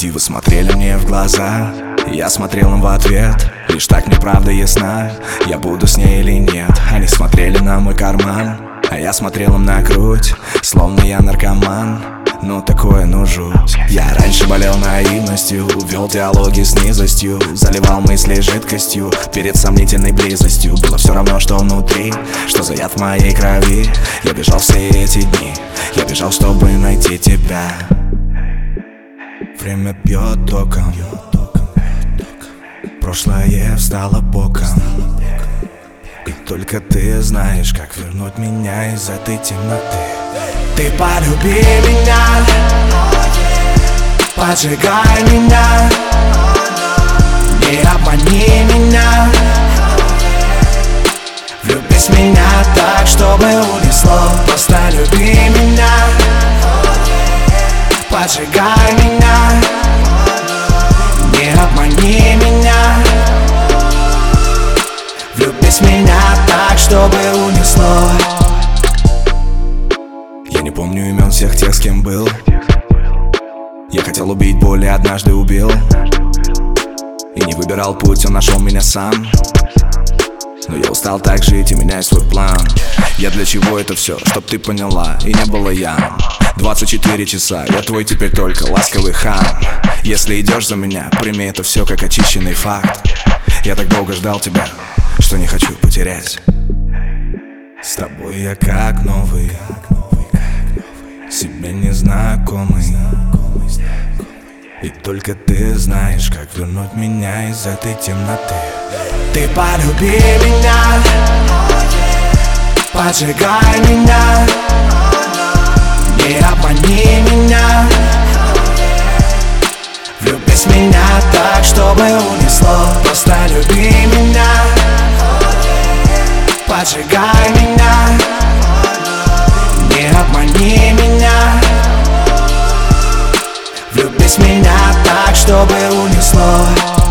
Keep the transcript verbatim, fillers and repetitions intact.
Вы смотрели мне в глаза, я смотрел им в ответ. Лишь так мне правда ясна, я буду с ней или нет. Они смотрели на мой карман, а я смотрел им на грудь, словно я наркоман. Ну такое, ну жуть. Я раньше болел наивностью, вел диалоги с низостью, заливал мысли жидкостью перед сомнительной близостью. Было все равно, что внутри, что за яд в моей крови. Я бежал все эти дни, я бежал, чтобы найти тебя. Время бьет током, прошлое встало боком, и только ты знаешь, как вернуть меня из этой темноты. Ты полюби меня, поджигай меня, не обмани меня, влюбись в меня так, чтобы унесло. Просто люби меня, поджигай меня, не обмани меня, влюбись в меня так, чтобы унесло. Я не помню имен всех тех, с кем был. Я хотел убить боль и однажды убил. И не выбирал путь, он нашел меня сам. Но я устал так жить и меняю свой план. Я для чего это все, чтоб ты поняла, и не было я. двадцать четыре часа, я твой теперь только ласковый хан. Если идешь за меня, прими это все как очищенный факт. Я так долго ждал тебя, что не хочу потерять. С тобой я как новый, себе незнакомый, и только ты знаешь, как вернуть меня из этой темноты. Ты полюби меня, поджигай меня, не обмани меня, влюбись в меня так, чтобы унесло. Просто люби меня, поджигай меня, не обмани меня, влюбись в меня так, чтобы унесло.